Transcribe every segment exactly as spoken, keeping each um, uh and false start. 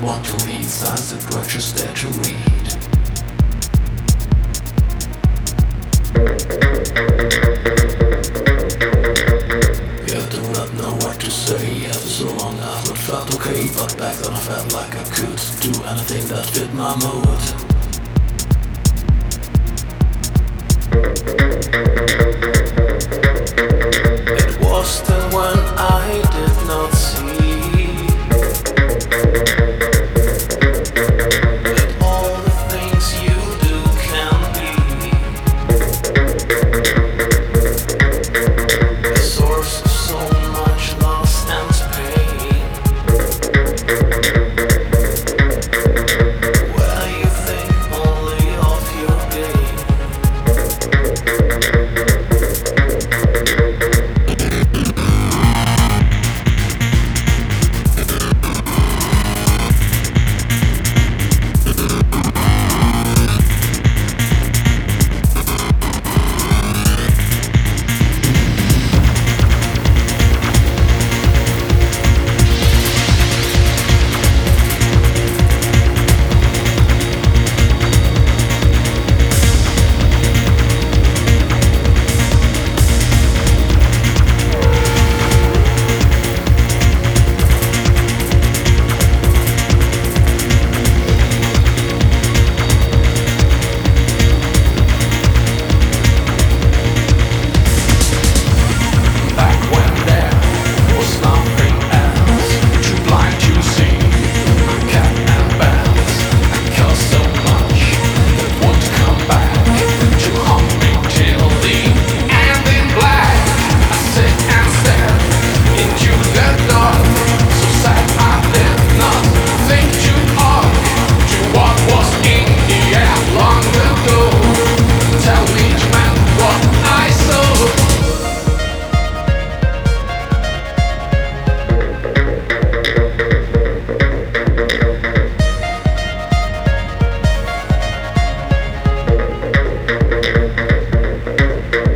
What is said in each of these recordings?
want to lead, signs that were just there to read. You do not know what to say. After so long I've not felt okay, but back then I felt like I could do anything that fit my mood. It was then when I did not see that all the things you do can be a source of so much loss and pain. Where you think only of your gain.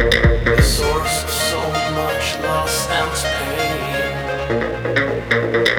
Loss and pain.